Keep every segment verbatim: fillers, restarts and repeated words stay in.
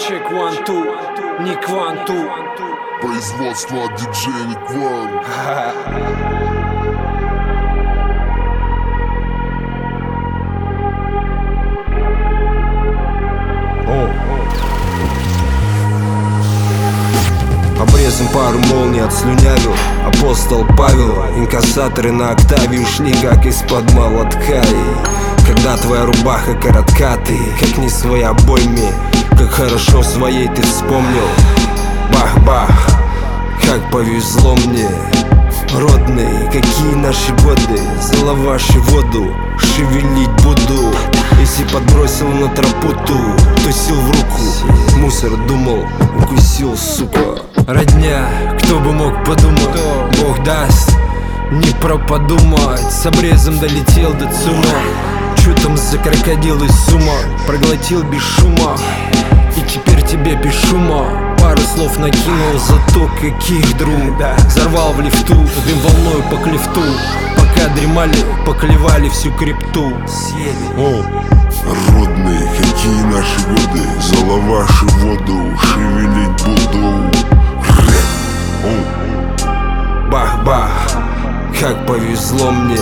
Чек one two, Ник one two. Производство от диджея Ник one. Обрезом пару молний отслюнявил апостол Павел. Инкассаторы на октаве ушли как из-под молотка. И когда твоя рубаха коротка, ты как не своя обойме. Как хорошо своей ты вспомнил. Бах-бах, как повезло мне. Родные, какие наши годы. Зала вашу воду шевелить буду. Если подбросил на тропу ту, то сил в руку. Мусор думал, укусил, сука. Родня, кто бы мог подумать, Бог даст, не про подумать. С обрезом долетел до ЦУМа. Чё там за крокодил из сума? Проглотил без шума. И теперь тебе без шума пару слов накинул, зато каких друг. Взорвал в лифту, дым волною по клифту. Пока дремали, поклевали всю крипту. Съели. Родные, какие наши годы. Зала вашу воду шевелить буду. Бах-бах, как повезло мне.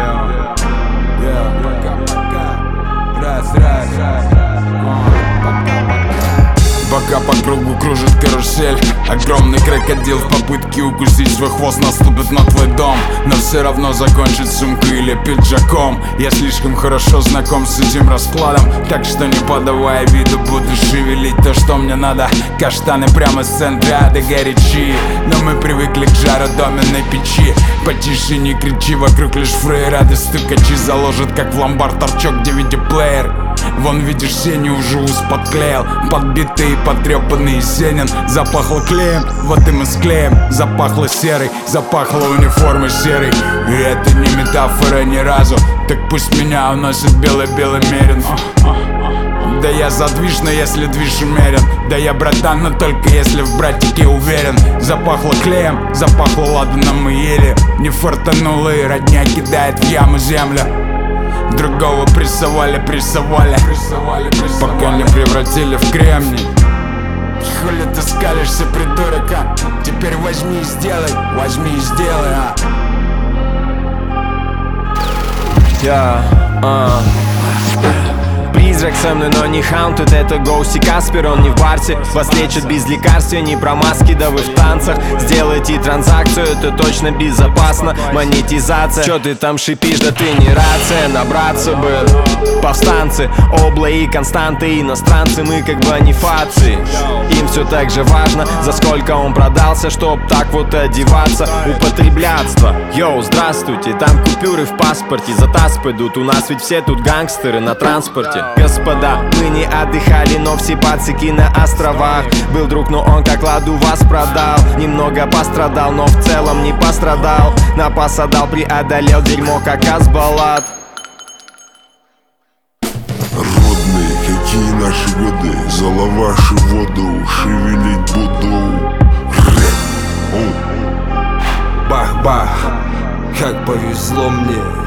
Пока по кругу кружит карусель, огромный крокодил в попытке укусить свой хвост наступит на твой дом. Но все равно закончит сумкой или пиджаком. Я слишком хорошо знаком с этим раскладом, так что не подавая виду буду шевелить то, что мне надо. Каштаны прямо с центра ада горячи. Но мы привыкли к жару доменной печи. Потише не кричи, вокруг лишь фрейрады стукачи. Заложат как в ломбард торчок ди ви ди-плеер. Вон видишь, Сеню уже ус подклеил. Подбитый и потрепанный Сенин. Запахло клеем, вот и мы склеим. Запахло серой, запахло униформой серой. И это не метафора ни разу. Так пусть меня уносит белый-белый мерин. Да я задвижно, если движ умерен. Да я братан, но только если в братике уверен. Запахло клеем, запахло ладаном мы ели. Не фартануло и родня кидает в яму землю. Другого прессовали, прессовали, прессовали, прессовали, пока не превратили в кремний. Хули ты скалишься, придурок, а? Теперь возьми и сделай, возьми и сделай, а? Я, а Призрак со мной, но не хаунтед. Это Гоусти Каспер, он не в барсе. Вас лечат без лекарств, не про маски, да вы в танцах. Сделайте транзакцию, это точно безопасно. Монетизация, чё ты там шипишь, да ты не рация. Набраться бы повстанцы, обла и константы. Иностранцы, мы как бонифации. Им все так же важно, за сколько он продался, чтоб так вот одеваться. Употреблятство, йоу, здравствуйте. Там купюры в паспорте, за таз пойдут. У нас ведь все тут гангстеры на транспорте. Господа, мы не отдыхали, но все пацики на островах. Был друг, но он как ладу вас продал. Немного пострадал, но в целом не пострадал. Напас отдал, преодолел дерьмо, как Азбалат. Родные, какие наши годы. Зала вашу воду шевелить буду. Бах-бах, как повезло мне.